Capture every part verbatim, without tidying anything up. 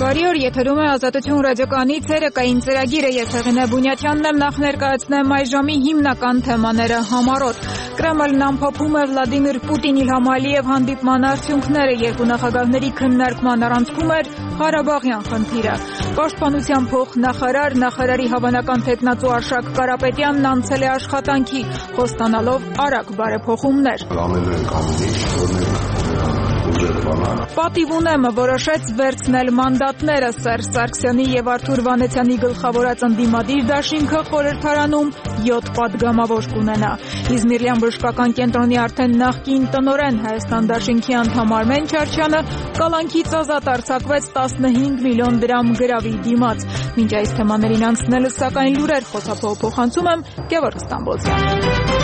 Բարի օր, եթերում է Ազատություն ռադիոկայանի ցերեկային ծրագիրը, ես Հեղինե Բունյաթյանն եմ, նախ ներկայացնեմ այս ժամի հիմնական թեմաները համառոտ։ Կրեմլն ամփոփում է Վլադիմիր Պուտին-Իլհամ Ալիև հանդիպման արդյունքները, երկու նախագահների քննարկման առանցքում էր Ղարաբաղյան խնդիրը։ Պաշտպանության փոխնախարար, նախարարի հավանական թեկնածու Արշակ Կարապետյանն անցել է աշխատանքի, խոստանալով արագ բարեփոխումներ։ Պատիվ ունեմ որոշեց վերցնել մանդատները Սերժ Սարգսյանի եւ Արթուր Վանեցյանի գլխավորած ընդդիմադիր դաշինքը խորհրդարանում յոթ պատգամավոր կունենա։ Իզմիրլյան բժշկական կենտրոնի արդեն նախկին տնօրեն Հայաստան դաշինքի անդամ Արմեն Չարչյանը կալանքից ազատ արձակվեց տասնհինգ միլիոն դրամ գրավի դիմաց։ Մինչ այս թեմաներին անցնելս սակայն լուրեր խոսափող փոխանցում եմ Գևորգ Ստամբոլցյան։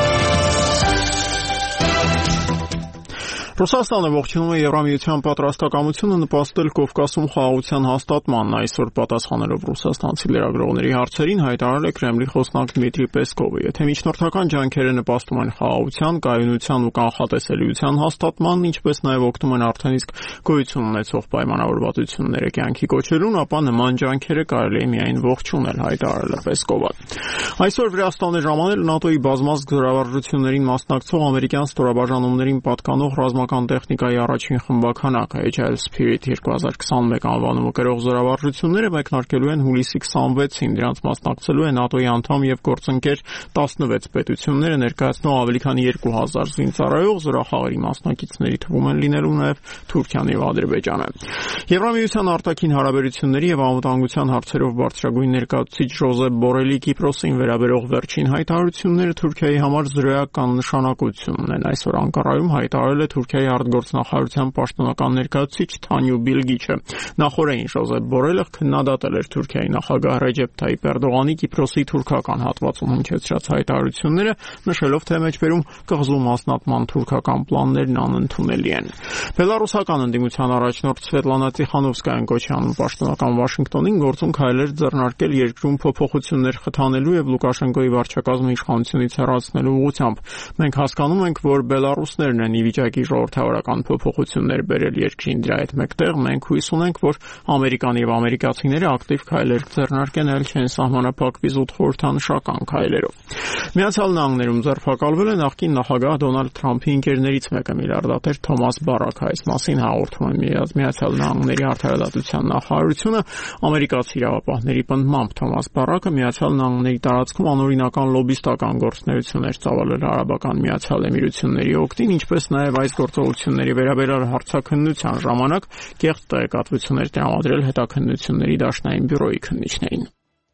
Ռուսաստանը ողջունում է Եվրամիության պատրաստակամությունը նպաստել Կովկասում խաղաղության հաստատմանն, այսօր պատասխանելով ռուսաստանցի լրագրողների հարցերին հայտարարել է Կրեմլի խոսնակ Դմիտրի Պեսկովը։ Եթե միջնորդական ջանքերը նպաստում են խաղաղության, կայունության ու կանխատեսելիության հաստատմանն, ինչպես նաև օգնում են արդեն իսկ գոյություն ունեցող պայմանավորվածությունները կյանքի կոչելուն, ապա նման ջանքերը կարելի է միայն ողջունել, հայտարարել է Պեսկովը։ Այսօր Վրաստան է ժամանել ՆԱՏՕ-ի բազմազգ զորավարժություններին մասնակցող ամերիկյան ստորաբաժանումներին պատկանող ռազմական տեխնիկայի առաջին խմբականակը Agile Spirit երկու հազար քսանմեկ անվանումը կրող զորավարժությունները մեկնարկելու են հուլիսի քսանվեցին, դրանց մասնակցելու են ՆԱՏՕ-ի անդամ եւ գործընկեր տասնվեց պետությունները, ներկայացնող ավելի քան երկու հազար զինծառայող, զորախաղերի մասնակիցների թվում են լինելու նաեւ Թուրքիան եւ Ադրբեջանը։ Եվրամիության արտաքին հարաբերությունների եւ անվտանգության հարցերով բարձրագույն ներկայացուցիչ Ժոզեփ Բորելի Կիպրոսին վերաբերող վերջին հայտարարությունները Թուրքիայի համար զրոյական նշանակություն ունեն։ Այսօր Անկարայում հայտարարել է Թուրքիայի արտգործնախարարության պաշտոնական ներկայացուցիչ Թանյու Բիլգիչը։ Նախորդին Ժոզեփ Բորելը քննադատել էր Թուրքիայի նախագահ Ռեջեփ Թայիպ Էրդողանի Կիպրոսի թուրքական հատվածում հնչեցրած հայտարարությունները, նշելով, թե մեջբերում կղզու մասնատման թուրքական պլաններն անընդունելի են։ Բելարուսական ընդդիմության առաջնորդ Սվետլանա Տիխանովսկայան կոչյանում պաշտոնական Վաշինգտոնին գործուն քայլեր ձեռնարկել երկրում փոփոխություններ խթանելու եւ Լուկաշենկոյի վարչակազմի իշխանությունից հեռացնելու ուղղությամբ։ Մենք հասկանում ենք, որ բելարուսներն են ի վիճակի ժողովրդավարական փոփոխություններ բերել երկրին, դրա հետ մեկտեղ մենք հույս ունենք, որ Ամերիկան եւ ամերիկացիները ակտիվ քայլեր ձեռնարկեն, այլ չեն սահմանափակվի զուտ խորհրդանշական քայլերով։ Միացյալ Նահանգներում ձերբակալվել է նախկին նախագահ Դոնալդ Թրամփի ընկերներից մեկը, միլիարդատեր Թոմաս Բարաքը։ Այս մասին հաղորդում է Միացյալ Նահանգների արդարադատության նախարարությունը։ Ամերիկացի իրավապահների պնդմամբ Թոմաս Բարաքը Միացյալ Նահանգների տարածքում անօրինական լոբիստական գործունեություններ ծավալել Արաբական Միացյալ Էմիրությունների օգտին, ինչպես նաև այս գործողությունների վերաբերյալ հարցաքննության ժամանակ կեղծ տեղեկատվություններ տրամադրել հետաքննությունների դաշնային բյուրոյի քննիչներին։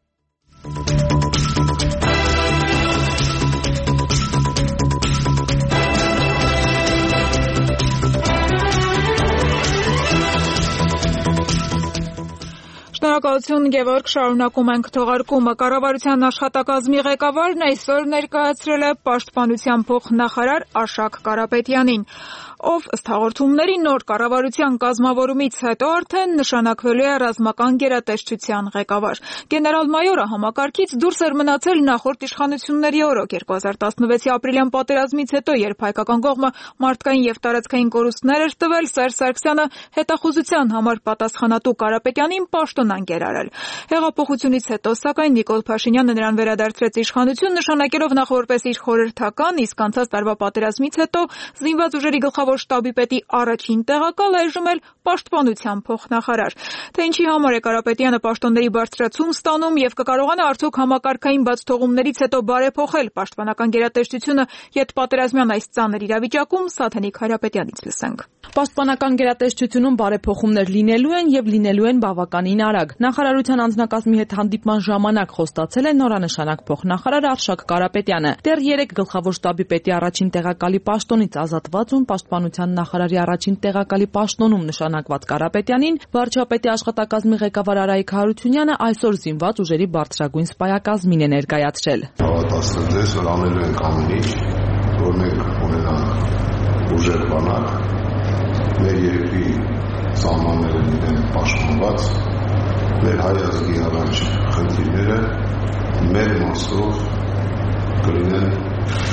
Շնորհակալություն Գևորգ, շարունակում ենք թողարկումը։ Կառավարության աշխատակազմի ղեկավարն այսօր ներկայացրել է պաշտպանության փոխնախարար Արշակ Կարապետյանին, ով ըստ հաղորդումների նոր կառավարության կազմավորումից հետո արդեն նշանակվելու է ռազմական գերատեսչության ղեկավար։ Գեներալ-մայորը համակարգից դուրս էր մնացել նախորդ իշխանությունների օրոք երկու հազար տասնվեցի ապրիլյան պատերազմից հետո, երբ հայկական կողմը մարդկային եւ տարածքային կորուստներ էր տվել, Սերժ Սարգսյանը հետախուզության համար պատասխանատու Կարապետյանին պաշտոնանկ էր արել։ Հեղափոխությունից հետո, սակայն, Նիկոլ Փաշինյանը նրան վերադարձրեց իշխանություն, նշանակելով նախ որպես իր խորհրդական, իսկ անցած տարվա պատերազմից հետո զինված ուժերի գլխավոր շտաբի պետի առաջին տեղակալ, այժմ էլ պաշտպանության փոխնախարար։ Թե ինչի համար է Կարապետյանը պաշտոնների բարձրացում ստանում եւ կկարողանա արդյոք համակարգային բացթողումներից հետո բարեփոխել պաշտպանական գերատեսչությունը յետպատերազմյան այս ծանր իրավիճակում, Սաթենիկ Հայրապետյանից լսենք։ Պաշտպանական գերատեսչությունում բարեփոխումներ լինելու են եւ լինելու են բավականին արագ։ Նախարարության անձնակազմի հետ հանդիպման ժամանակ խոստացել է նորանշանակ փոխնախարար Արշակ Կարապետյանը։ Դեռ երեք գլխավոր շտաբի պետի առաջին տեղակալի պաշտոնից ազատված ու պաշտպանության նախարարի առաջին տեղակալի պաշտոնում նշանակված Կարապետյանին վարչապետի աշխատակազմի ղեկավար Արայիկ Հարությունյանը այսօր զինված ուժերի բարձրագույն սպայակազմին է ներկայացրել։ Հավատացնել ձեզ, որ անելու ենք ամեն ինչ, որ մենք ունենանք ուժեր բանակ, մեր երկրի սահմանները լինեն պաշտպանված, մեր հայ ազգի առաջ խնդիրները մեր մասով կլինեն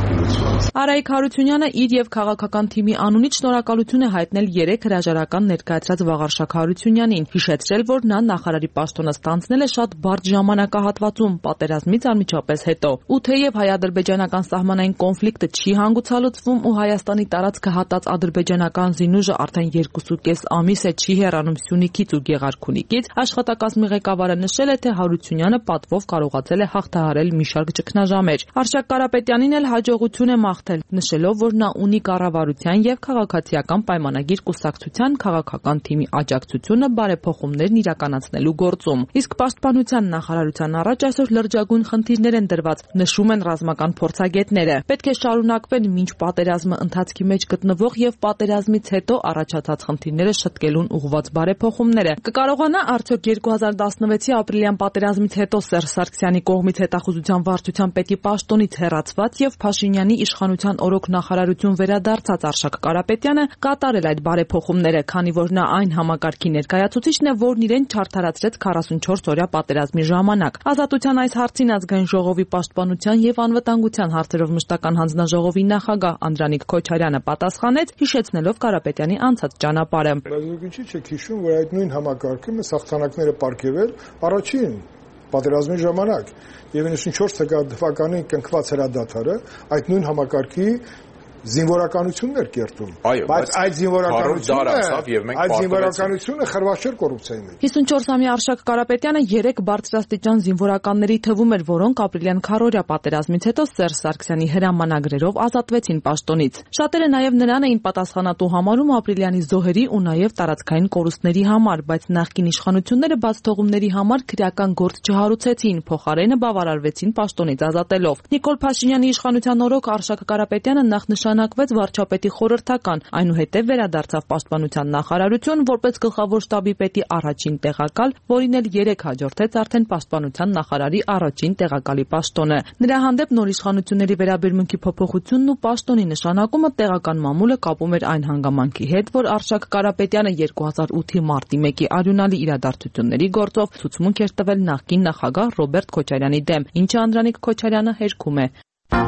լուծված։ Արայիկ Հարությունյանը իր եւ քաղաքական թիմի անունից շնորհակալություն է հայտնել երեք հրաժարական ներկայացրած Վաղարշակ Հարությունյանին, հիշեցրել, որ նա նախարարի պաշտոնը ստանձնել է շատ բարդ ժամանակահատվածում պատերազմից անմիջապես հետո։ Ու թեև հայ-ադրբեջանական սահմանային կոնֆլիկտը չի հանգուցալուծվում ու Հայաստանի տարածքը հատած ադրբեջանական զինուժը արդեն երկուսուկես ամիս է չի հեռանում Սյունիքից ու Գեղարքունիքից, աշխատակազմի ղեկավարը նշել է, թե Հարությունյանը պատվով կարողացել է հաղթահարել մի շարք ճգնաժամեր։ Արշակ Կարապետյանին էլ հաջողություն է մաղթել, նշելով, որ նա ունի կառավարության եւ քաղաքացիական պայմանագիր կուսակցության քաղաքական թիմի աջակցությունը բարեփոխումներն իրականացնելու գործում։ Իսկ պաշտպանության նախարարության առաջ այսօր լրջագույն խնդիրներ են դրված, նշում են ռազմական փորձագետները։ Պետք է շարունակվեն մինչ պատերազմը ընթացքի մեջ գտնվող եւ պատերազմից հետո առաջացած խնդիրները շտկելուն ուղղված բարեփոխումները։ Կկարողանա արդյոք երկու հազար տասնվեցի ապրիլյան պատերազմից հետո Սերժ Սարգսյանի կողմից հետախուզության վարչության պետի պաշտոնից հեռացված եւ Փաշինյանի իշխանության օրոք նախարարություն վերադարձած Արշակ Կարապետյանը կատարել այդ բարեփոխումները, քանի որ նա այն համակարգի ներկայացուցիչն է, որն իրեն չարդարացրեց քառասունչորս օրյա պատերազմի ժամանակ։ Ազատության այս հարցին ազգային ժողովի պաշտպանության եւ անվտանգության հարցերով մշտական հանձնաժողովի նախագահ Անդրանիկ Քոչարյանը պատասխանեց, հիշեցնելով Կարապետյանի անցած ճանապարհը։ Բայց ինչի՞ չեք հիշում, որ այդ նույն համակարգում է սաղցանակները պարգևել առաջին պատերազմի ժամանակ եւ իննսունչորս թվականին կնքված հրադադարը այդ նույն համակարգի զինվորականություններ կերտում, բայց այդ զինվորականությունը այդ զինվորականությունը խրված չէր կոռուպցիայի մեջ։ հիսունչորսամյա Արշակ Կարապետյանը երեք բարձրաստիճան զինվորականների թվում էր, որոնք ապրիլյան քառօրյա պատերազմից հետո Սերժ Սարգսյանի հրամանագրերով ազատվեցին պաշտոնից։ Շատերը նաև նրան էին պատասխանատու համարում ապրիլյանի զոհերի ու նաև տարածքային կորուստների համար, բայց նախկին իշխանությունները բացթողումների համար քրեական գործ չհարուցեցին, փոխարենը բավարարվեցին պաշտոնից ազատելով։ Նիկոլ Փաշինյանի իշխանության օրոք Արշակ Կարապետյանը նախնշան նակվեց վարչապետի խորհրդական, այնուհետև վերադարձավ պաշտպանության նախարարություն որպես գլխավոր շտաբի պետի առաջին տեղակալ, որին էլ երեք հաջորդեց արդեն պաշտպանության նախարարի առաջին տեղակալի պաշտոնը։ Նրա հանդեպ նոր իշխանությունների վերաբերմունքի փոփոխությունն ու պաշտոնի նշանակումը տեղական մամուլը կապում էր այն հանգամանքի հետ, որ Արշակ Կարապետյանը երկու հազար ութի մարտի մեկի արյունալի իրադարձությունների գործով ցուցմունք էր տվել նախկին նախագահ Ռոբերտ Քոչարյանի դեմ, ինչը Անդրանիկ Քոչարյանը հերքում է։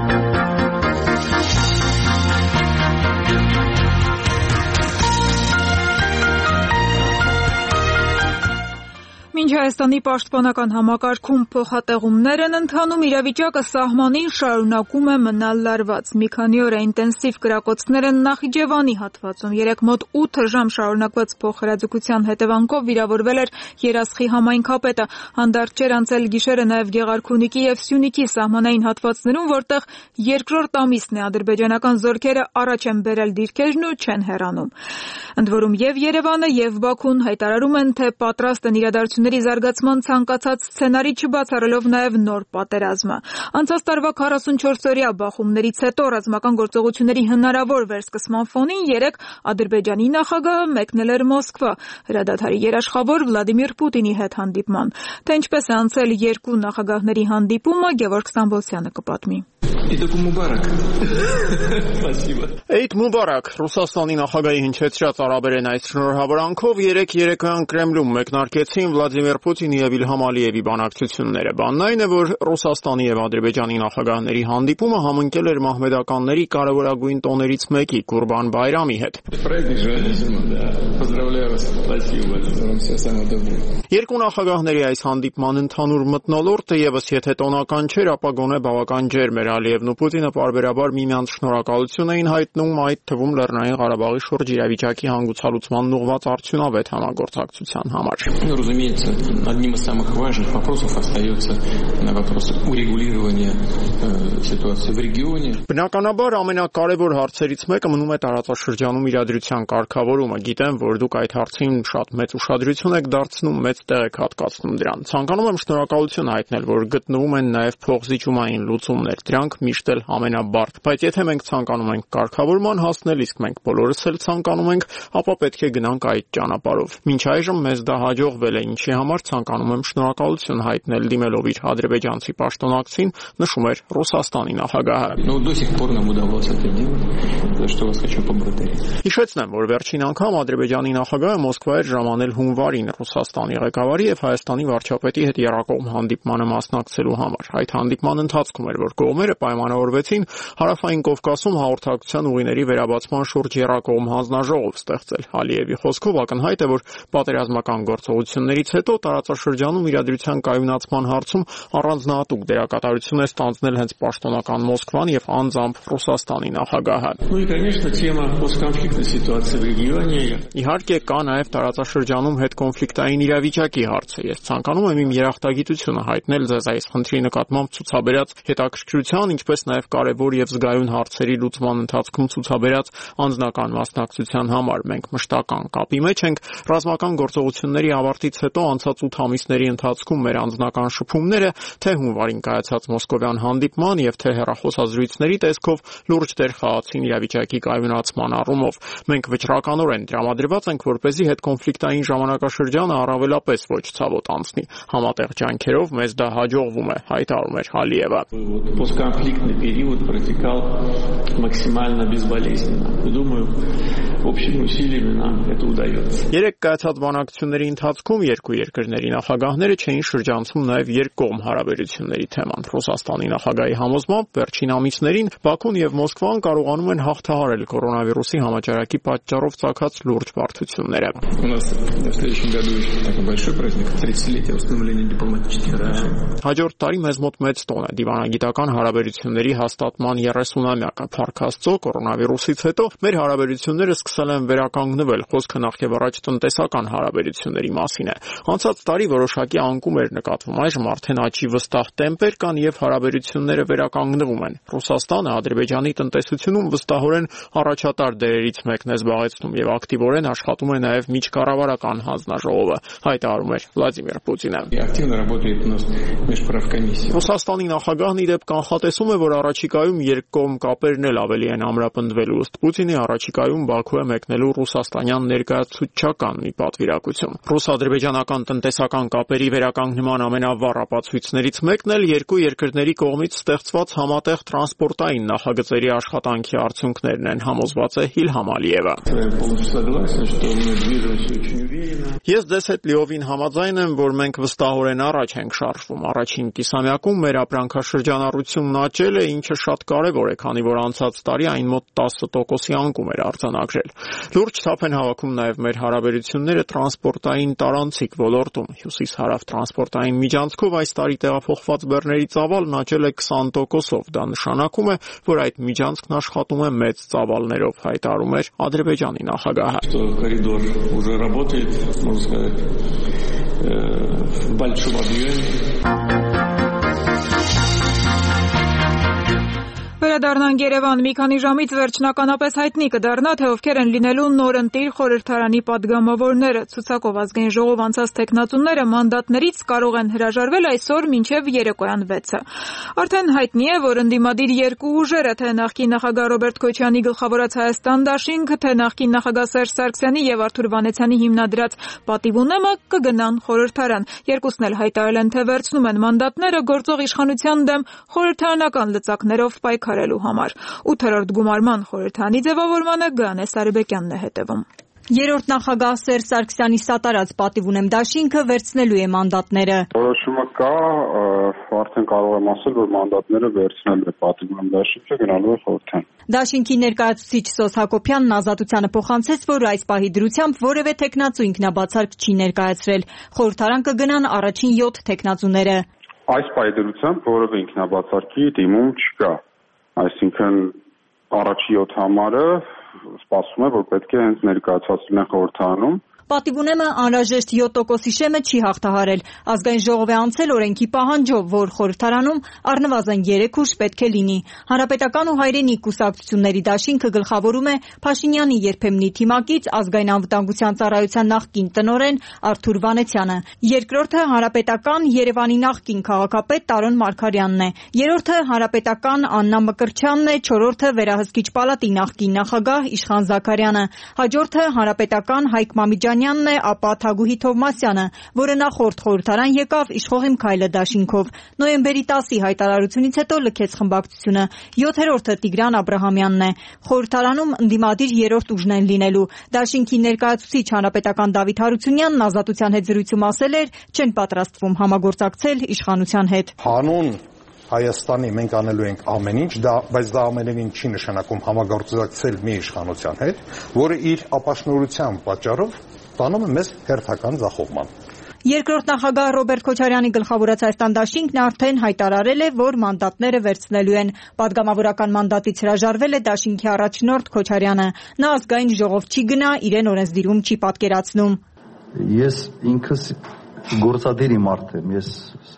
Մինչ Հայաստանի պաշտպանական համակարգում փոխատեղումներ են ընթանում, իրավիճակը սահմանին շարունակում է մնալ լարված։ Մի քանի օր է ինտենսիվ կրակոցներ են Նախիջևանի հատվածում։ Երեկ մոտ ութ ժամ շարունակված փոխհրաձգության հետևանքով վիրավորվել էր Երասխի համայնքապետը։ Հանդարտ չէր անցել գիշերը նաև Գեղարքունիքի եւ Սյունիքի սահմանային հատվածներում, որտեղ երկրորդ ամիսն է ադրբեջանական զորքերը առաջ են բերել դիրքերն ու չեն հեռանում։ Ընդ որում եւ Երևանը եւ Բաքուն հայտարարում են, թե պատրաստ են իրադարձությունների զարգացման ցանկացած սցենարի չբացառելով նաև նոր պատերազմը։ Անցած տարվա քառասունչորսօրյա բախումներից հետո ռազմական գործողությունների հնարավոր վերսկսման ֆոնին երեկ Ադրբեջանի նախագահը մեկնել էր Մոսկվա հրադադարի երաշխավոր Վլադիմիր Պուտինի հետ հանդիպման։ Թե ինչպես է անցել երկու նախագահների հանդիպումը, Գևորգ Ստամբոլցյանը կպատմի։ Էյդ Մուբարակ, Ռուսաստանի նախագահի հնչեցրած արաբերեն այս շնորհավորանքով երեք երեկոյան Կրեմլում մեկնարկեցին Վլադիմիր Պուտինի եւ Իլհամ Ալիևի բանակցությունները։ Բանն այն է, որ Ռուսաստանի եւ Ադրբեջանի նախագահների հանդիպումը համընկել էր մահմեդականների կարևորագույն տոներից մեկի՝ Կուրբան Բայրամի հետ։ Երկու նախագահների այս հանդիպման ընդհանուր մթնոլորտը եւս եթե տոնական չէր, ապա գոնե բավական ջերմ էր։ Ալիևն ու Պուտինը պարբերաբար միմյանց շնորհակալություն էին հայտնում, այդ թվում Լեռնային Ղարաբաղի շուրջ իրավիճակի հանգուցալուծման ուղղված արդյունավետ համագործակցության համար։ Разумеется, одним из самых важных вопросов остается вопрос урегулирования ситуации в регионе. Բնականաբար ամենակարևոր հարցերից մեկը մնում է տարածաշրջանում իրադրության կարգավորումը։ Գիտեմ, որ դուք այդ հարցին շատ մեծ ուշադրություն եք դարձնում, մեծ տեղ եք հատկացնում դրան։ Ցանկանում եմ շնորհակալություն հայտնել, որ գտնվում են նաև փոխզիջումային լուծումներ։ Դրանք միշտ էլ ամենաբարդ։ Բայց եթե մենք ցանկանում ենք կարգավորման հասնել, իսկ մենք բոլորս էլ ցանկանում ենք, ապա պետք է գնանք այդ ճանապարհով։ Մինչ այժմ մեզ դա հաջողվել է, ինչի համար ցանկանում եմ շնորհակալություն հայտնել դիմելով իր ադրբեջանցի պաշտոնակցին, նշում էր Ռուսաստանի նախագահը։ Հիշեցնեմ, որ վերջին անգամ Ադրբեջանի նախագահը Մոսկվա էր ժամանել հունվարին Ռուսաստանի ղեկավարի եւ Հայաստանի վարչապետի հետ եռակողմ հանդիպմանը մասնակցելու համար։ Այդ հանդիպման ընթացքում էր, որ կողմերը պայմանավորվեցին Հարավային Կովկասում հաղորդակցության ուղիների վերաբացման շուրջ եռակողմ հանձնաժողով ստեղծել։ Ալիևի խոսքով ակնհայտ է, որ պատերազմական գործողություններից հետո տարածաշրջանում իրադրության կայունացման հարցում առանձնահատուկ դերակատարություն է ստանձնել հենց պաշտոնական Մոսկվան եւ անձամբ Ռուսաստանի նախագահը։ Ну и, конечно, тема постконфликтной ситуации в регионе. Իհարկե կա նաև տարածաշրջանում հետկոնֆլիկտային իրավիճակի հարցը։ Ես ցանկանում եմ իմ երախտագիտությունը հայտնել ձեզ այս խնդրի նկատմամբ ցուցաբերած հետաքրքրության, ինչպես նաև կարևոր եւ զգայուն հարցերի լուծման ընթացքում ցուցաբերած անձնական մասնակցության համար։ Մենք մշտական կապի մեջ ենք ռազմական գործողությունների ավարտից հետո անցած ութ ամիսների ընթացքում մեր անձնական շփումները թե հունվարին կայացած մոսկովյան հանդիպման եւ թե հեռախոսազրույցների տեսքով լուրջ դեր խաղացին իրավիճակի կայունացման առումով։ Մենք վճռականորեն տրամադրված ենք, որպեսզի հետկոնֆլիկտային ժամանակաշրջանը առավելապես ոչ ցավոտ անցնի։ Համատեղ ջանքերով մեզ դա հաջողվում է, հայտարարում էր Ալիևը։ Постконфликтный период протекал максимально безболезненно. Думаю, общими усилиями нам это удается. Երեք կայացած բանակցությունների ընթացքում երկու երկրների նախագահները չէին շրջանցում նաև երկկողմ հարաբերությունների թեման։ Ռուսաստանի նախագահի համոզմամբ վերջին ամիսներին Բաքուն եւ Մոսկվան կարողանում են հաղթահարել կորոնավիրուսի համաճարակի պատճառով ծագած լուրջ բարդությունները։ У нас в следующем году еще такой большой праздник тридцатилетия установления дипломатических отношений. Հաջորդ տարի մեզ մոտ մեծ տոն է դիվանագիտական հարաբերությունների հաստատման երեսունամյակը։ Փառք Աստծո, կորոնավիրուսից հետո մեր հարաբերությունները սկսել են վերականգնվել։ Խոսքը նախ եւ առաջ տնտեսական հարաբերությունների մասին է։ Անցած տարի որոշակի անկում էր նկատվում, այժմ արդեն աճի վստահ տեմպեր կան եւ հարաբերությունները վերականգնվում են։ Ռուսաստանը Ադրբեջանի տնտեսությունում վստահորեն առաջատար դերերից մեկն է զբաղեցնում եւ ակտիվորեն աշխատում է նաեւ միջկառավարական հանձնաժողովը, հայտարարում էր Վլադիմիր Պուտինը։ Активно работает у нас межправкомиссия. Ռուսաստանի նախագահն իդեպ կանխատեսում է, որ առաջիկայում երկկողմ կապերն էլ ավելի են ամրապնդվելու։ Ըստ Պուտինի առաջիկայում Բաքու է մեկնելու ռուսաստանյան ներկայացուցչական մի պատվիրակություն։ Ռուս-ադրբեջանական տնտեսական կապերի վերականգնման ամենավառ ապացույցներից մեկն էլ երկու երկրների կողմից ստեղծված համատեղ տրանսպորտային նախագծերի աշխատանքի արդյունքներն են, համոզված է Իլհամ Ալիևը։ Ես ձեզ հետ լիովին համաձայն եմ, որ մենք վստահորեն առաջ ենք շարժվում։ Առաջին կիսամյակում մեր ապրանքաշրջանառությունն աճել է, ինչը շատ կարևոր է, քանի որ անցած տարի այն մոտ տասը տոկոսի անկում էր արձանագրել։ Լուրջ թափ են հավաքում նաև մեր հարաբերությունները տրանսպորտային տարանցիկ ոլորտում։ Հյուսիս-հարավ տրանսպորտային միջանցքով այս տարի տեղափոխված բեռների ծավալն աճել է քսան տոկոսով։ Դա նշանակում է, որ այդ միջանցքն աշխատում է մեծ ծավալներով, հայտարարում էր Ադրբեջանի նախագահը։ Коридор уже работает, можно сказать, в большом объеме. Վերադառնանք Երևան։ Մի քանի ժամից վերջնականապես հայտնի կդառնա, թե ովքեր են լինելու նորընտիր խորհրդարանի падգամավորները։ Ցուցակով ազգային ժողով անցած տեխնացուները մանդատներից կարող են հրաժարվել այսօր մինչև երեկոյան վեցը։ Արդեն հայտնի է, որ ընդդիմադիր երկու ուժերը, թե նախկին նախագահ Ռոբերտ Քոչյանի գլխավորած Հայաստան դաշինքը, թե նախկին նախագահ Սերժ Սարգսյանի եւ Արթուր Վանեցյանի հիմնադրած Պատիվունեմը կգնան խորհրդարան։ Երկուսն էլ հայտարարել են, թե վերցնում են մանդատները գործող իշխանության դեմ խորհրդարանական լծակներով պայքարելու համար։ Ութերորդ գումարման խորհրդանի ձևավորմանը Գանե Սարիբեկյանն է հետևում։ Երրորդ նախագահ Սերժ Սարգսյանի սատարած Պատիվունեմ դաշինքը վերցնելու է մանդատները։ Որոշումը կա, արդեն կարող եմ ասել, որ մանդատները վերցնելու է Պատիվունեմ դաշինքը, գնալու է խորհրդարան։ Դաշինքի ներկայացուցիչ Սոս Հակոբյանն Ազատությանը փոխանցեց, որ այս պահի դրությամբ որևէ տեխնացու ինքնաբացարկ չի ներկայացրել։ Խորհրդարան կգնան առաջին յոթ տեխնացուները։ Այս պահի դրությամբ որևէ ինքնաբացարկի դիմում չկա։ Այսինքն առաջի յոթ համարը սպասվում է, որ պետք է հենց ներկայացված լինեն խորհրդարանում։ Պատիվունեմը անհրաժեշտ յոթ տոկոսի շեմը չի հաղթահարել։ Ազգային ժողով է անցել օրենքի պահանջով, որ խորհրդարանում առնվազն երեք ուժ պետք է լինի։ Հանրապետական ու հայրենիք կուսակցությունների դաշինքը գլխավորում է Փաշինյանի երբեմնի թիմակից ազգային անվտանգության ծառայության նախկին տնօրեն Արթուր Վանեցյանը։ Երկրորդը Հանրապետական Երևանի նախկին քաղաքապետ Տարոն Մարգարյանն է։ Երրորդը Հանրապետական Աննա Մկրտչյանն է, չորրորդը Վերահսկիչ պալատի նախկին նախագահ Իշխան Զաքարյանը։ Հաջորդը Հանրապետական Հայկ Մամիջան Վարդանյանն է, ապա Թագուհի Թովմասյանը, որը նախորդ խորհրդարան եկավ իշխող Իմ քայլը դաշինքով։ Նոյեմբերի տասի հայտարարությունից հետո լքեց խմբակցությունը։ յոթերորդը Տիգրան Աբրահամյանն է։ Խորհրդարանում ընդդիմադիր երրորդ ուժն են լինելու։ Դաշինքի ներկայացուցիչ հանրապետական Դավիթ Հարությունյանն Ազատության հետ զրույցում ասել էր, չեն պատրաստվում համագործակցել իշխանության հետ։ Հանուն Հայաստանի մենք անելու ենք ամեն ինչ, դա, բայց դա ամենևին չի նշանակում համագործակցել մի իշխանության հետ, որը իր ապաշնորհության պատճառով տանում է մեզ հերթական ձախողման։ Երկրորդ նախագահ Ռոբերտ Քոչարյանի գլխավորած Հայաստան դաշինքն արդեն հայտարարել է, որ մանդատները վերցնելու են։ Պատգամավորական մանդատից հրաժարվել է դաշինքի առաջնորդ Քոչարյանը։ Նա ազգային ժողով չի գնա, իրեն օրենսդիրում չի պատկերացնում։ Ես ինքս գործադիրի մարդ եմ, ես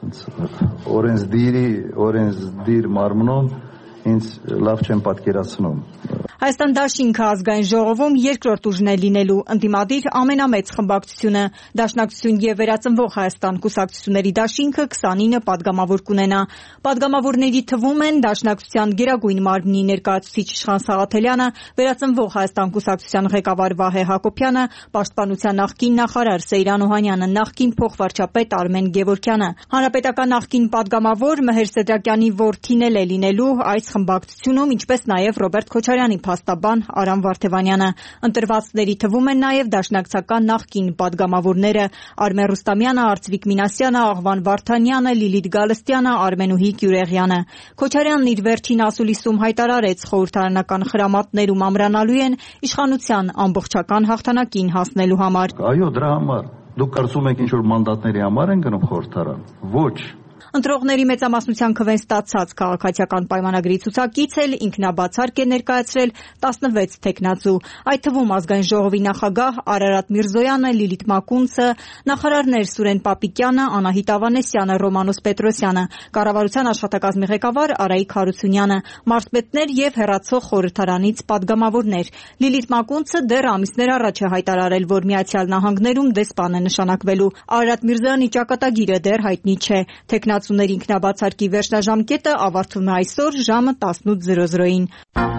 օրենսդիրի օրենսդիր մարմնում ինձ լավ չեմ պատկերացնում։ Հայաստան դաշինքը ազգային ժողովում երկրորդ ուժն է լինելու, ընդդիմադիր ամենամեծ խմբակցությունը։ Դաշնակցություն եւ Վերածնվող Հայաստան կուսակցությունների դաշինքը քսանինը պատգամավոր կունենա։ Պատգամավորների թվում են Դաշնակցության Գերագույն մարմնի ներկայացուցիչ Իշխան Սաղաթելյանը, Վերածնվող Հայաստան կուսակցության ղեկավար Վահե Հակոբյանը, Պաշտպանության նախկին նախարար Սեյրան Օհանյանը, նախկին փոխվարչապետ Արմեն Գևորգյանը։ Հանրապետական նախկին պատգամավոր Մհեր Սեդրակյանի որդին էլ է լինելու այս խմբակցությունում, ինչպես նաեւ Ռոբերտ Քոչարյանի փաստաբան Արամ Վարդևանյանը։ Ընտրվածների թվում են նաև դաշնակցական նախկին պատգամավորները Արմեն Ռուստամյանը, Արծվիկ Մինասյանը, Աղվան Վարդանյանը, Լիլիթ Գալստյանը, Արմենուհի Գյուրեղյանը։ Քոչարյանն իր վերջին ասուլիսում հայտարարեց, խորհրդարանական խրամատներում ամրանալու են իշխանության ամբողջական հաղթանակին հասնելու համար։ Այո, դրա համար։ Դուք կարծում եք ինչ որ մանդատների համար են գնում խորհրդարան։ Ոչ։ Ընտրողների մեծամասնության քվեն ստացած քաղաքացիական պայմանագրի ցուցակից էլ ինքնաբացարկ է ներկայացրել տասնվեց թեկնածու, այդ թվում ազգային ժողովի նախագահ Արարատ Միրզոյանը, Լիլիթ Մակունցը, նախարարներ Սուրեն Պապիկյանը, Անահիտ Ավանեսյանը, Ռոմանոս Պետրոսյանը, կառավարության աշխատակազմի ղեկավար Արայիկ Հարությունյանը, մարզպետներ եւ հեռացող խորհրդարանից պատգամավորներ։ Լիլիթ Մակունցը դեռ ամիսներ առաջ է հայտարարել, որ Միացյալ Նահանգներում դեսպան է նշանակվելու։ Արարատ Միրզոյանի ճակատագիրը դեռ հայտնի չէ։ Թեկնածուների ինքնաբացարկի վերջնաժամկետը ավարտվում է այսօր ժամը տասնութ զրո զրոին։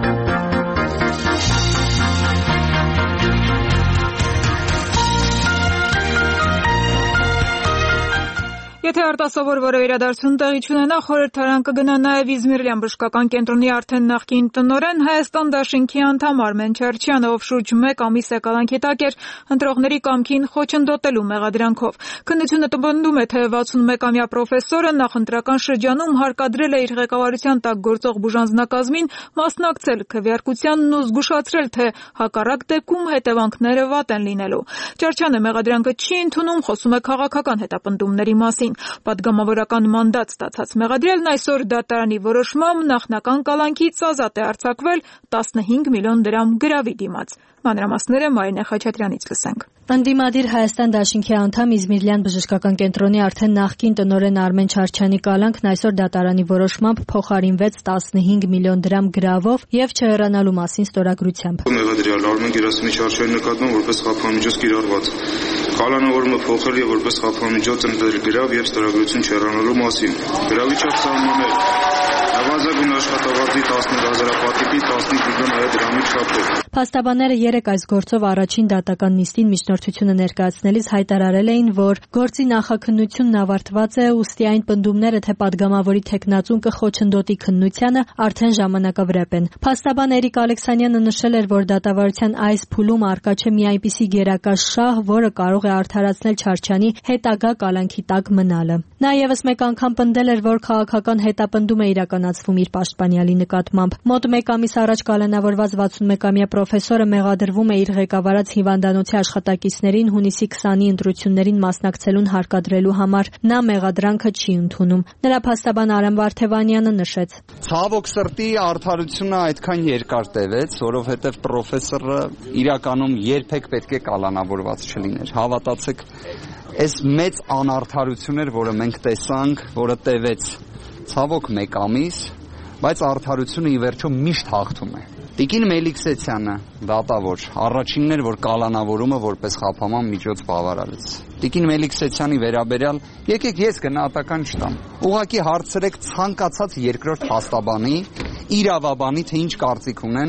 Եթե արտասովոր որևէ իրադարձություն տեղի չունենա, խորհրդարան կգնա նաև Իզմիրլյան բժշկական կենտրոնի արդեն նախկին տնօրեն Հայաստան դաշինքի անդամ Արմեն Չարչյանը, ով շուրջ մեկ ամիս է կալանքի տակ էր ընտրողների կամքին խոչընդոտելու մեղադրանքով։ Քննությունը տպնդում է, թե վաթսունմեկամյա պրոֆեսորը նախընտրական շրջանում հարկադրել է իր ղեկավարության տակ գործող բուժանձնակազմին մասնակցել քվեարկությանն ու զգուշացրել, թե հակառակ դեպքում հետևանքները վատ են լինելու։ Չարչյանը մեղադրանքը չի ընդունում, խոսում է քաղաքական հետապնդումների մասին։ Պատգամավորական մանդատ ստացած մեղադրելն այսօր դատարանի որոշմամբ նախնական կալանքից ազատ է արձակվել տասնհինգ միլիոն դրամ գրավի դիմաց։ Մանրամասները Մարինե Խաչատրյանից լսենք։ Ընդդիմադիր Հայաստան դաշինքի անդամ Իզմիրլյան բժշկական կենտրոնի արդեն նախկին տնօրեն Արմեն Չարչյանի կալանքն այսօր դատարանի որոշմամբ փոխարինվեց տասնհինգ միլիոն դրամ գրավով եւ չհեռանալու մասին ստորագրությամբ։ Մեղադրյալ Արմեն Գերասիմի Չարչյանի նկատմամբ որպես խափանմիջոց կիրառված կալանավորումը փոխել եւ որպես խափանմիջոց ընդդել գրավ եւ ստորագրություն չհեռանալու մասին։ Գրավի չափ սահմանել նվազագույն աշխատավարձի տասնհինգ հազարապատիկի տասնհինգ միլիոն դրամի չափով։ Փաստաբանները երեկ այս գործով առաջին դատական նիստին միջնորդությունը ներկայացնելիս հայտարարել էին, որ գործի նախաքննությունն ավարտված է, ուստի այն պնդումները, թե падգամավորի թեկնածուն կխոչընդոտի քննությանը, արդեն ժամանակավրեպ են։ Փաստաբան Էրիկ Ալեքսանյանը նշել էր, որ դատավարության այս փուլում առկա չէ մի այնպիսի գերակա շահ, որը կարող է արդարացնել Չարչյանի հետագա կալանքի տակ մնալը։ Նա եւս մեկ անգամ պնդել էր, որ քաղաքական հետապնդում է իրականացվում իր պաշտպանյալի նկատմամբ։ Մոտ մեկ ամիս առաջ կալանավորված վաթսունմեկամյա պրոֆեսորը մեղադրվում է իր ղեկավարած հիվանդանոցի աշխատակիցներին հունիսի քսանի ընտրություններին մասնակցելուն հարկադրելու համար։ Նա մեղադրանքը չի ընդունում։ Նրա փաստաբան Արամ Վարդևանյանը նշեց. Ցավոք սրտի արդարությունը այդքան երկար տևեց, որովհետև պրոֆեսորը իրականում երբեք պետք է կալանավորված չլիներ։ Հավատացեք, այս մեծ անարդարություն էր, որը մենք տեսանք, որը տևեց ցավոք մեկ ամիս, բայց արդարությունը ի վերջո միշտ հաղթում է։ Տիկին Մելիքսեցյանը դատավոր առաջինն էր, որ կալանավորումը որպես խափանման միջոց բավարարեց։ Տիկին Մելիքսեցյանի վերաբերյալ եկեք ես գնահատական չտամ։ Ուղղակի հարցրեք ցանկացած երկրորդ փաստաբանի, իրավաբանի, թե ինչ կարծիք ունեն,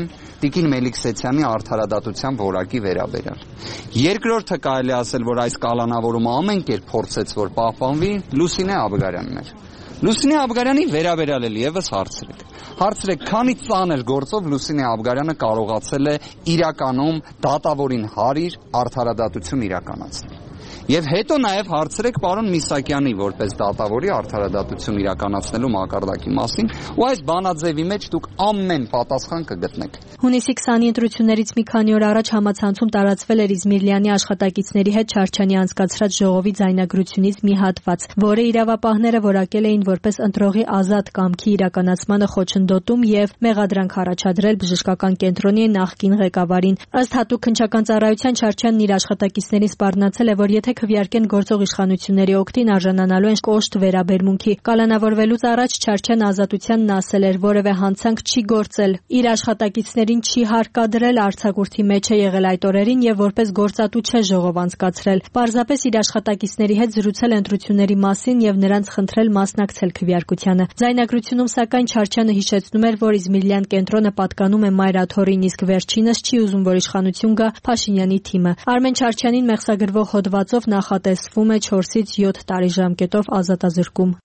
Տիկին Մելիքսեթյանի արդարադատության որակի վերաբերյալ։ Երկրորդը կարելի ասել, որ այս կալանավորումը ամեն կերպ փորձեց, որ պահպանվի, Լուսինե Աբգարյանն էր։ Լուսինե Աբգարյանի վերաբերյալ էլ եւս հարցրեք։ Հարցրեք, քանի ծանր գործով Լուսինե Աբգարյանը կարողացել է իրականում դատավորին հարիր արդարադատություն իրականացնել։ Եվ հետո նաև հարցրեք պարոն Միսակյանի որպես դատավորի արդարադատություն իրականացնելու մակարդակի մասին, ու այս բանաձևի մեջ դուք ամեն պատասխան կգտնեք։ Հունիսի քսանի ընտրություններից մի քանի օր առաջ համացանցում տարածվել էր Իզմիրլյանի աշխատակիցների հետ Չարչյանի անցկացրած ժողովի ձայնագրությունից մի հատված, որը իրավապահները որակել էին որպես ընտրողի ազատ կամքի իրականացմանը խոչընդոտում եւ մեղադրանք առաջադրել բժշկական կենտրոնի նախկին ղեկավարին։ Ըստ հատուկ քննչական ծառայության Չարչյանն իր աշխատակիցներին սպառնացել է, որ եթե քվեարկեն գործող իշխանությունների օգտին արժանանալու են կոշտ վերաբերմունքի։ Կալանավորվելուց առաջ Չարչյանը ազատությանն ասել էր, որևէ հանցանք չի գործել, իր աշխատակիցներին չի հարկադրել, արձակուրդի մեջ է եղել այդ օրերին եւ որպես գործատու չէ ժողով անցկացրել։ Պարզապես իր աշխատակիցների հետ զրուցել ընտրությունների մասին եւ նրանց խնդրել մասնակցել քվեարկությանը։ Ձայնագրությունում սակայն Չարչյանը հիշեցնում էր, որ Իզմիրլյան կենտրոնը պատկանում է Մայր Աթորին, իսկ վերջինս չի ուզում, որ իշխանություն գա Փաշինյանի թիմը։ Արմեն Չարչյանին մեղսագրվող հոդվածով նախատեսվում է չորսից յոթ տարի ժամկետով ազատազրկում։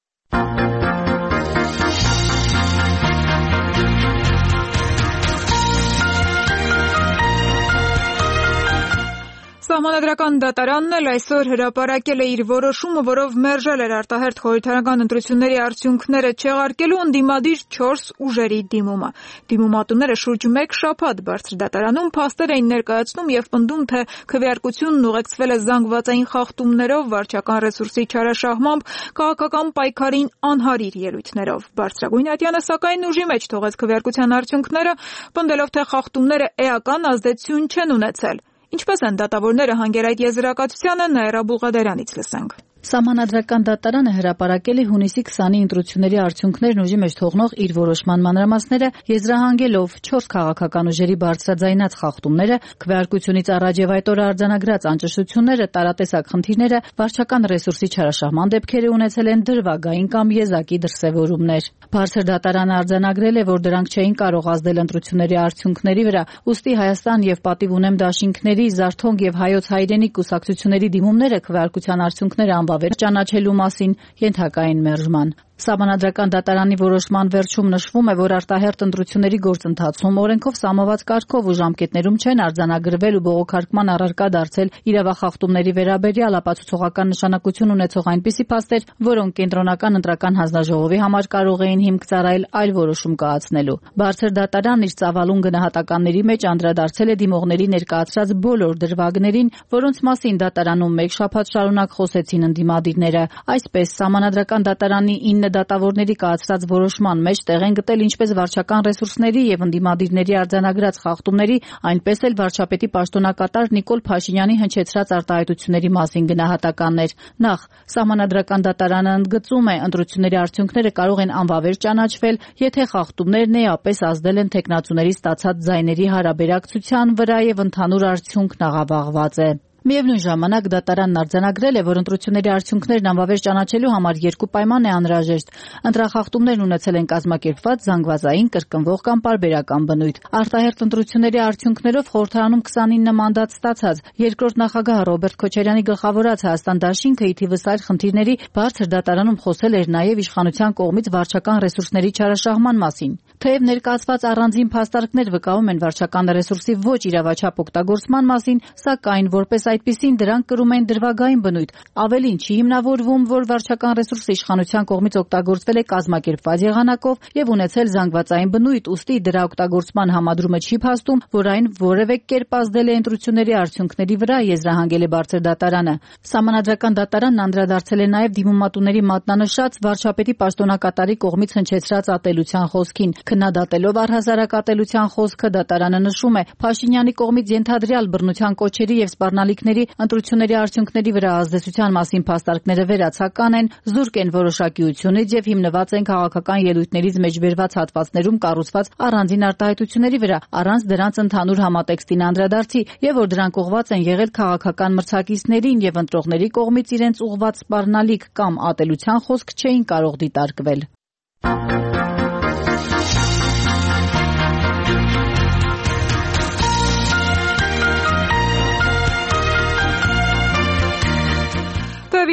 Սահմանադրական դատարանն էլ այսօր հրապարակել է իր որոշումը, որով մերժել էր արտահերթ խորհրդարանական ընտրությունների արդյունքները չեղարկելու ընդդիմադիր չորս ուժերի դիմումը։ Դիմումատուները շուրջ մեկ շաբաթ բարձր դատարանում փաստեր էին ներկայացնում եւ պնդում, թե քվեարկությունն ուղեկցվել է զանգվածային խախտումներով, վարչական ռեսուրսի չարաշահմամբ, քաղաքական պայքարին անհարիր ելույթներով։ Բարձրագույն ատյանը սակայն ուժի մեջ թողեց քվեարկության արդյունքները, պնդելով, թե խախտումները էական ազդեցություն չեն ունեցել։ Ինչպես են դատավորները հանգել այդ եզրակացությանը, Նաիրա Բուղադարյանից լսենք։ Սահմանադրական դատարանը հրապարակել է հունիսի քսանի ընտրությունների արդյունքներն ուժի մեջ թողնող իր որոշման մանրամասները, եզրահանգելով չորս քաղաքական ուժերի բարձրաձայնած խախտումները, քվեարկությունից առաջ եւ այդ օրը արձանագրած անճշտությունները, տարատեսակ խնդիրները, վարչական ռեսուրսի չարաշահման դեպքերը ունեցել են դրվագային կամ եզակի դրսևորումներ։ Բարձր դատարանը արձանագրել է, որ դրանք չէին կարող ազդել ընտրությունների արդյունքների վրա, ուստի Հայաստան եւ Պատիվ ունեմ դաշինքների, Զարթոնք եւ Հայոց հայրենիք կուսակցությունների դիմումները քվեարկության արդյունքները անբավեր ճանաչելու մասին ենթակա են մերժման։ Սահմանադրական դատարանի որոշման վերջում նշվում է, որ արտահերթ ընտրությունների գործընթացում օրենքով սահմանված կարգով ու ժամկետներում չեն արձանագրվել ու բողոքարկման առարկա դարձել իրավախախտումների վերաբերյալ ապացուցողական նշանակություն ունեցող այնպիսի փաստեր, որոնք կենտրոնական ընտրական հանձնաժողովի համար կարող էին հիմք ծառայել այլ որոշում կայացնելու։ Բարձր դատարանն իր ծավալուն գնահատականների մեջ անդրադարձել է դիմողների ներկայացրած բոլոր դրվագներին, որոնց մասին դատարանում մեկ շաբաթ շարունակ խոսեցին ընդդիմադիրները։ Այսպես, Սահմանադրական դատարանի ինը դատավորների կայացրած որոշման մեջ տեղ են գտել ինչպես վարչական ռեսուրսների եւ ընդդիմադիրների արձանագրած խախտումների, այնպես էլ վարչապետի պաշտոնակատար Նիկոլ Փաշինյանի հնչեցրած արտահայտությունների մասին գնահատականներ։ Նախ, Սահմանադրական դատարանը ընդգծում է, ընտրությունների արդյունքները կարող են անվավեր ճանաչվել, եթե խախտումներն էապես ազդել են թեկնածուների ստացած ձայների հարաբերակցության վրա եւ ընդհանուր արդյունքն աղավաղված է։ Միևնույն ժամանակ դատարանն արձանագրել է, որ ընտրությունների արդյունքներն անվավեր ճանաչելու համար երկու պայման է անհրաժեշտ։ Ընտրախախտումներն ունեցել են կազմակերպված, զանգվածային, կրկնվող կամ պարբերական բնույթ։ Արտահերթ ընտրությունների արդյունքներով խորհրդարանում քսանինը մանդատ ստացած երկրորդ նախագահ Ռոբերտ Քոչարյանի գլխավորած Հայաստան դաշինքը ի թիվս այլ խնդիրների բարձր դատարանում խոսել էր նաև իշխանության կողմից վարչական ռեսուրսների չարաշահման մասին։ Թեև ներկայացված առանձին փաստարկներ վկայում են վարչական ռեսուրսի ոչ իրավաչափ օգտագործման մասին, սակայն որպես այդպիսին դրանք կրում են դրվագային բնույթ։ Ավելին, չի հիմնավորվում, որ վարչական ռեսուրսը իշխանության կողմից օգտագործվել է կազմակերպված եղանակով եւ ունեցել զանգվածային բնույթ, ուստի դրա օգտագործման համադրումը չի փաստում, որ այն որևէ կերպ ազդել է ընտրությունների արդյունքների վրա, եզրահանգել է բարձր դատարանը։ Սահմանադրական դատարանն անդրադարձել է նաեւ դիմումատուների մատնանշած վարչապետի պաշտոնակատարի կողմից հնչեցրած ատելության խոսքին։ Քննադատելով առհասարակ ատելության խոսքը, դատարանը նշում է, Փաշինյանի կողմից ենթադրյալ բռնության կոչերի եւ սպառնալիքների ընտրությունների արդյունքների վրա ազդեցության մասին փաստարկները վերացական են, զուրկ են որոշակիությունից եւ հիմնված են քաղաքական ելույթներից մեջբերված հատվածներում կառուցված առանձին արտահայտությունների վրա, առանց դրանց ընդհանուր համատեքստին անդրադարձի, եւ որ դրանք ուղղված են եղել քաղաքական մրցակիցներին եւ ընտրողների կողմից իրենց ուղղված սպառնալիք կամ ատելության խոսք չէին կարող դիտարկվել։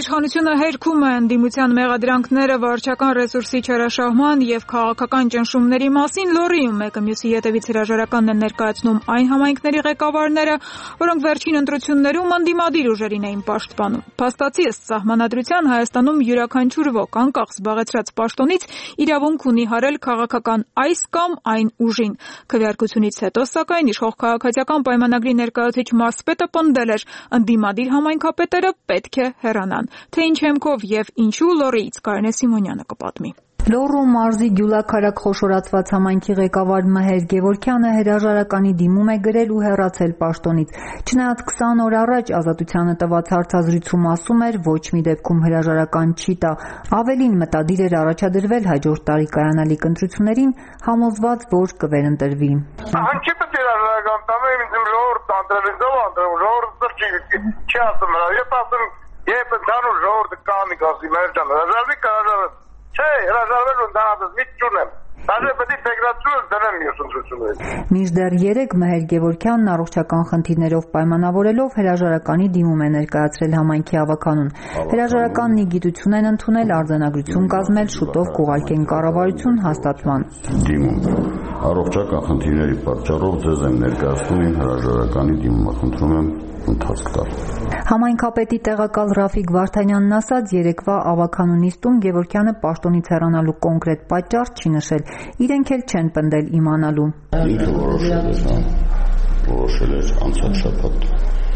իշխանությունը հերքում է ընդդիմության մեղադրանքները վարչական ռեսուրսի չարաշահման եւ քաղաքական ճնշումների մասին լոռիում մեկը մյուսի ետևից հրաժարականն են ներկայացնում այն համայնքների ղեկավարները, որոնք վերջին ընտրություններում ընդդիմադիր ուժերին էին պաշտպանում։ Փաստացի ըստ սահմանադրության Հայաստանում յուրաքանչյուր ոք անկախ զբաղեցրած պաշտոնից իրավունք ունի հարել քաղաքական այս կամ այն ուժին։ Քվեարկությունից հետո սակայն իշխող քաղաքացիական պայմանագրի ներկայացուցիչ մարզպետը պնդել էր ընդդիմադիր համայնքապետերը պետք է հեռանան։ Թե ինչ հեմքով եւ ինչու լոռիից Կարինե Սիմոնյանը կպատմի։ Լոռու մարզի Գյուլաքարակ խոշորացված համայնքի ղեկավար Մհեր Գևորգյանը հրաժարականի դիմում է գրել ու հեռացել պաշտոնից։ Չնայած քսան օր առաջ Ազատությանը տված հարցազրույցում ասում էր ոչ մի դեպքում հրաժարական չի տա, ավելին մտադիր էր առաջադրվել հաջորդ տարի կայանալիք ընտրություններին, համոզված, որ կվերընտրվի։ Անչի պետք է հրաժարական տամ, ինձ ժողովուրդ անդրելիզով անդրել, ժողովուրդը չի ասում հրա, ես ասում, երբ ընդհանուր ժողովուրդը կանի կասի մեր ջան, հրաժարվի կհրաժարվի։ Չէ, հրաժարվել ու ընդհանրապես մի չունեմ։ Դաժե պետք է ինտեգրացիոն դնեմ մյուս ընտրություններին։ Մինչդեռ երեկ Մհեր Գևորգյանն առողջական խնդիրներով պայմանավորելով հրաժարականի դիմում է ներկայացրել համայնքի ավականուն։ Հրաժարականն ի գիտություն են ընդունել արձանագրություն կազմել, շուտով կուղարկեն կառավարություն հաստատման։ Դիմում առողջական խնդիրների պատճառով ձեզ եմ ներկայացնում իմ հրաժարականի դիմումը, խնդրում եմ ընթացք տալ։ Համայնքապետի տեղակալ Ռաֆիկ Վարդանյանն ասաց, երեկվա ավականու նիստում Գևորգյանը պաշտոնից հեռանալու կոնկրետ պատճառ չի նշել, իրենք էլ չեն պնդել իմանալու։ Ինքը որոշել էր, հա, որոշել էր անցած շաբաթ,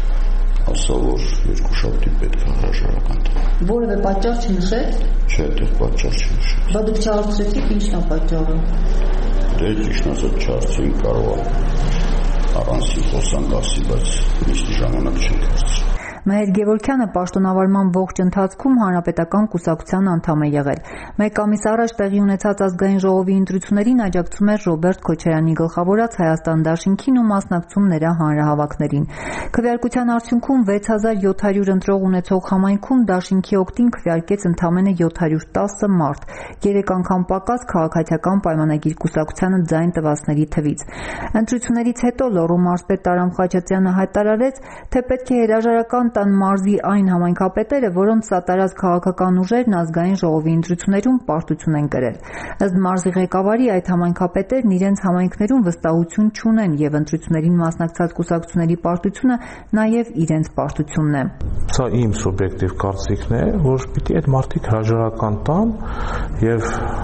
ասա որ երկու շաբթի պետք է հրաժարական տալ։ Որևէ պատճառ չնշեց։ Չէ, դեռ պատճառ չնշեց։ Բա դուք չհարցրեցիք ինչն է պատճառը։ Դե ճիշտ ասած չհարցրին, կարող է առանցին խոսանք ասի, բայց միշտ ժամանակ չենք հարցրել։ Մհեր Գևորգյանը պաշտոնավարման ողջ ընթացքում հանրապետական կուսակցության անդամ է եղել։ Մեկ ամիս առաջ տեղի ունեցած ազգային ժողովի ընտրություններին աջակցում էր Ռոբերտ Քոչարյանի գլխավորած Հայաստան դաշինքին ու մասնակցում նրա հանրահավաքներին։ Քվեարկության արդյունքում վեց հազար յոթ հարյուր ընտրող ունեցող համայնքում դաշինքի օգտին քվեարկեց ընդամենը յոթ հարյուր տասը մարդ, երեք անգամ պակաս քաղաքացիական պայմանագիր կուսակցությանը ձայն տվածների թվից։ Ընտրություններից հետո Լոռու մարզպետ Տարամ Խաչատրյանը հայտարարեց, թե պետք է հրաժարական տան մարզի այն համայնքապետերը, որոնց սատարած քաղաքական ուժերն ազգային ժողովի ընտրություններում պարտություն են կրել։ Ըստ մարզի ղեկավարի, այդ համայնքապետերն իրենց համայնքներում վստահություն չունեն եւ ընտրություններին մասնակցած կուսակցությունների պարտությունը նաեւ իրենց պարտությունն է։ Սա իմ սուբյեկտիվ կարծիքն է, որ պիտի այդ մարդիկ հրաժարական տան եւ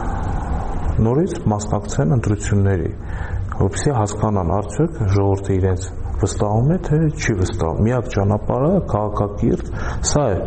նորից մասնակցեն ընտրությունների, որպեսզի հասկանան արդյոք ժողովուրդը իրենց վստահում է, թե չի վստահում։ Միակ ճանապարհը քաղաքակիրթ սա է։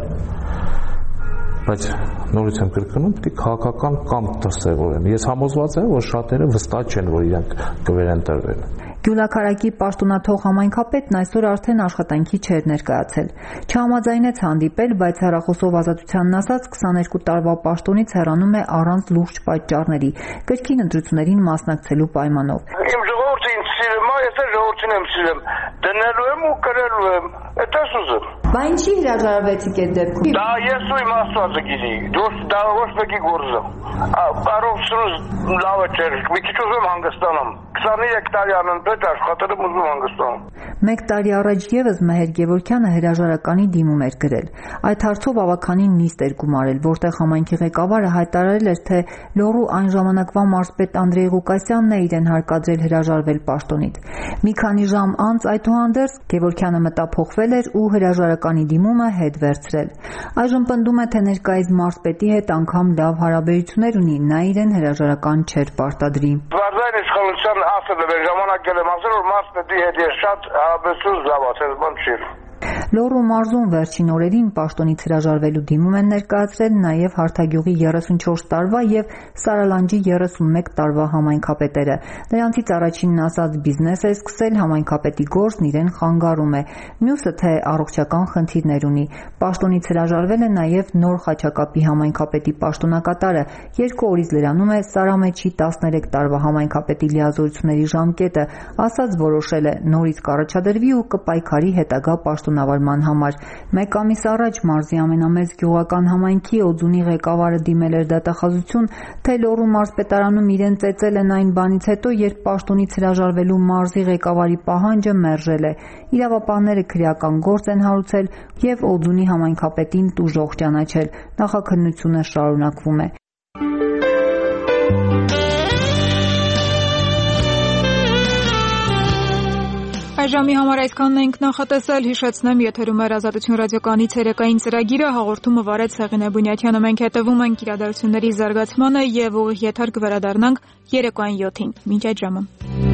Բայց նորից եմ կրկնում, պետք է քաղաքական կամք դրսևորեն։ Ես համոզված եմ, որ շատերը վստահ չեն, որ իրենք կվերընտրվեն։ Գյուլաքարակի պաշտոնաթող համայնքապետն այսօր արդեն աշխատանքի չէր ներկայացել։ Չհամաձայնեց հանդիպել, բայց հեռախոսով Ազատությանն ասաց, քսաներկու տարվա պաշտոնից հեռանում է առանց լուրջ պատճառների, կրկին ընտրություններին մասնակցելու պայմանով։ Իմ ժողովուրդը ինձ սիրում է, ես ժողովրդին եմ սիրում, դնելու եմ ու կրելու եմ, այդպես ուզում։ Բա ինչի հրաժարվեցիք այդ դեպքում։ Դա ես ու իմ Աստվածը գիտի, դա ոչ մեկի գործը։ Կարող սրուս լավ չէր, մի քիչ ուզում հանգստանամ։ քսաներեք տարի անընդհատ աշխատել եմ ուզում հանգստանամ։ Մեկ տարի առաջ եւս Մհեր Գևորգյանը հրաժարականի դիմում էր գրել։ Այդ հարցով ավականին նիստ էր գումարել, որտեղ համայնքի ղեկավարը հայտարարել էր, թե Լոռու այն ժամանակվա մարզպետ Անդրեյ Ղուկասյանն է իրեն հարկադրել հրաժարվել պաշտոնից։ Մի քանի ժամ անց այդուհանդերձ Գևորգյանը մտափոխվել էր ու հրաժարականի դիմումը հետ վերցրել։ Այժմ պնդում է, թե ներկայիս մարզպետի հետ անգամ լավ հարաբերություններ ունի, նա իրեն հրաժարական չէր պարտադրի։ Վարդային իշխանության ասել եմ, ժամանակ եմ ասել, որ մարզպետի հետ ես շատ հարաբերություն զավացել, բան չի։ Լոռու մարզում վերջին օրերին պաշտոնից հրաժարվելու դիմում են ներկայացրել նաև Հարթագյուղի երեսունչորս տարվա եւ Սարալանջի երեսունմեկ տարվա համայնքապետերը։ Նրանցից առաջինն ասած բիզնես է սկսել, համայնքապետի գործն իրեն խանգարում է։ Մյուսը թե առողջական խնդիրներ ունի։ Պաշտոնից հրաժարվել է նաև Նոր Խաչակապի համայնքապետի պաշտոնակատարը։ Երկու օրից լրանում է Սարամեջի տասներեք տարվա համայնքապետի լիազորությունների ժամկետը, ասած որոշել է նորից կառաջադրվի ու կպայքարի հետագա պաշտոնավար կառավարման համար։ Մեկ ամիս առաջ մարզի ամենամեծ գյուղական համայնքի Օձունի ղեկավարը դիմել էր դատախազություն, թե Լոռու մարզպետարանում իրեն ծեծել են այն բանից հետո, երբ պաշտոնից հրաժարվելու մարզի ղեկավարի պահանջը մերժել է։ Իրավապահները քրեական գործ են հարուցել եւ Օձունի համայնքապետին տուժող ճանաչել։ Նախաքննությունը շարունակվում է։ Այժմի համար այսքանն ենք նախատեսել, հիշեցնեմ, եթերում էր Ազատություն ռադիոկայանի ցերեկային ծրագիրը, հաղորդումը վարեց Հեղինե Բունյաթյանը, մենք հետևում ենք իրադարձությունների զարգացմանը եւ ուղիղ եթեր կվերադառնանք երեկոյան յոթին։ Մինչ այդ ժամը։